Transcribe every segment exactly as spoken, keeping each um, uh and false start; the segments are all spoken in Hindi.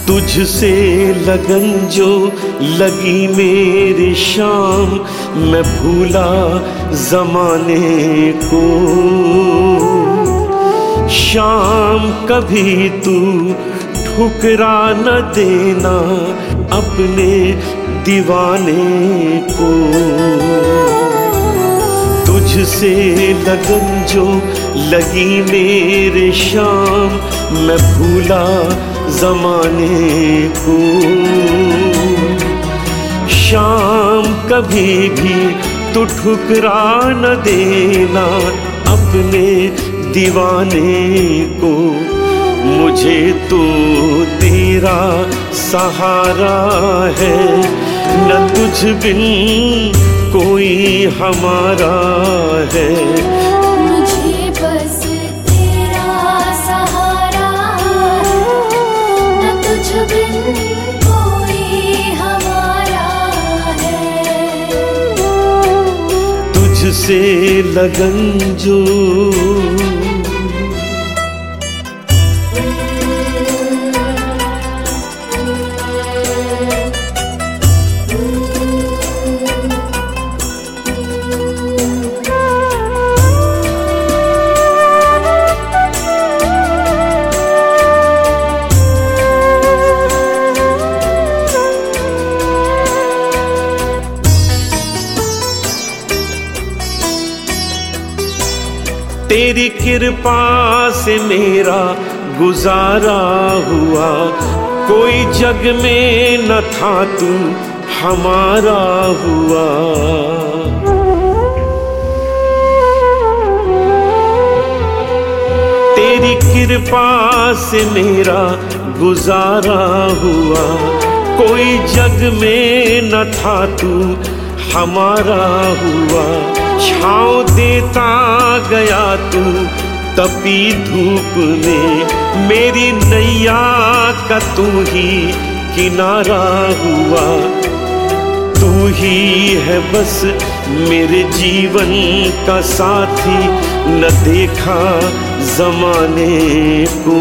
तुझसे लगन जो लगी मेरी शाम, मैं भूला जमाने को। शाम कभी तू ठुकरा न देना अपने दीवाने को। तुझसे लगन जो लगी मेरे शाम, मैं भूला जमाने को। शाम कभी भी तू ठुकरा न देना अपने दीवाने को। मुझे तो तेरा सहारा है, न तुझ बिन कोई हमारा है। मुझे बस तेरा सहारा है, न तुझ बिन कोई हमारा है। तुझसे लगन जो तेरी कृपा से मेरा गुजारा हुआ। कोई जग में न था तू हमारा हुआ। तेरी कृपा से मेरा गुजारा हुआ। कोई जग में न था तू हमारा हुआ। छाँव देता गया तू तपी धूप में, मेरी नैया का तू ही किनारा हुआ। तू ही है बस मेरे जीवन का साथी, न देखा जमाने को।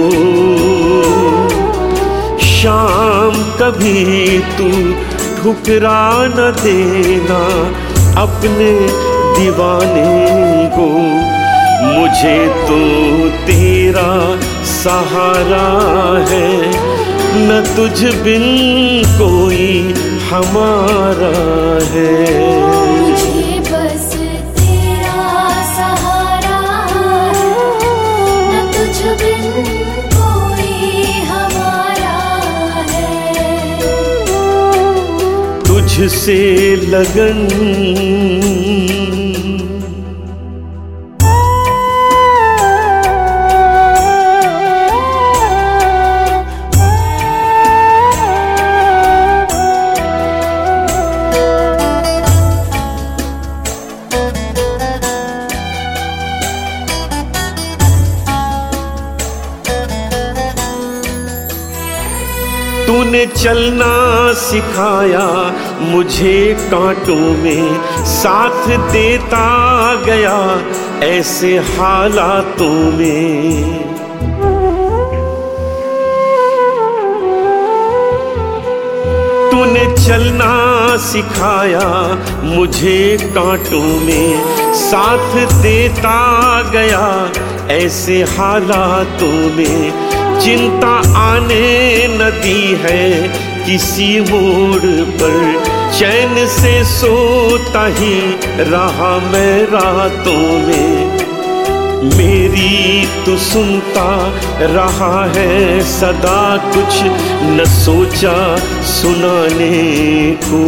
शाम कभी तू ठुकरा न देना अपने दीवाने को। मुझे तो तेरा सहारा है, न तुझ बिन कोई हमारा है। मुझे बस तेरा सहारा है, न तुझ बिन कोई हमारा है। तुझसे लगन तूने चलना सिखाया मुझे कांटों में, साथ देता गया ऐसे हालातों में। तूने चलना सिखाया मुझे कांटों में, साथ देता गया ऐसे हालातों में। चिंता आने न दी है किसी मोड़ पर, चैन से सोता ही रहा मैं रातों में। मेरी तो सुनता रहा है सदा, कुछ न सोचा सुनाने को।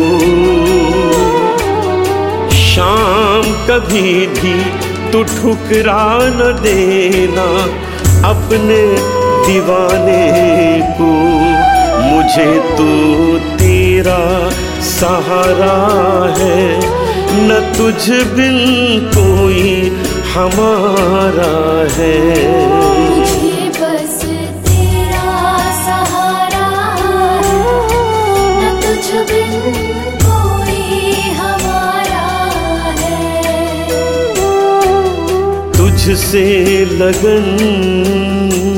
शाम कभी भी तू ठुकरा न देना अपने दीवाने को। मुझे तो तेरा सहारा है, न तुझ बिन कोई हमारा है। मुझे बस तेरा सहारा है, न तुझ बिन कोई हमारा है। तुझसे लगन